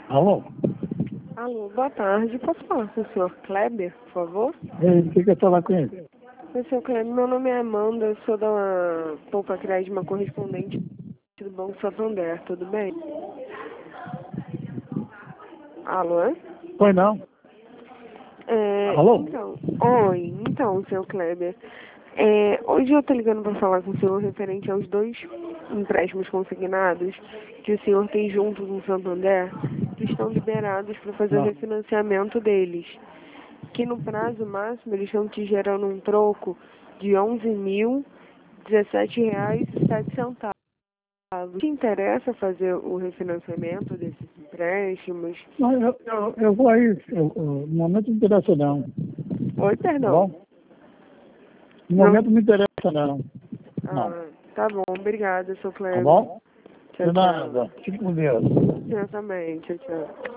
Alô? Alô, boa tarde. Posso falar com o senhor Kleber, por favor? Quer falar com ele? Oi, senhor Kleber, meu nome é Amanda, eu sou da Poupa Crédito, uma correspondente do Banco Santander, tudo bem? Alô, é? Pois não. Alô? Então, senhor Kleber, hoje eu estou ligando para falar com o senhor referente aos 2 empréstimos consignados que o senhor tem junto com o Santander, que estão liberados para fazer o Não. refinanciamento deles. Que no prazo máximo eles estão te gerando um troco de R$ 11.017,07. Te interessa fazer o refinanciamento desses empréstimos? Não, eu vou aí. No momento não interessa não. Oi, Tá perdão. bom? No momento não interessa não. Não. Tá bom, obrigada, seu Tá Kleber. bom? Tchau, De tchau. nada. Fique com Deus. Eu também, tchau, tchau.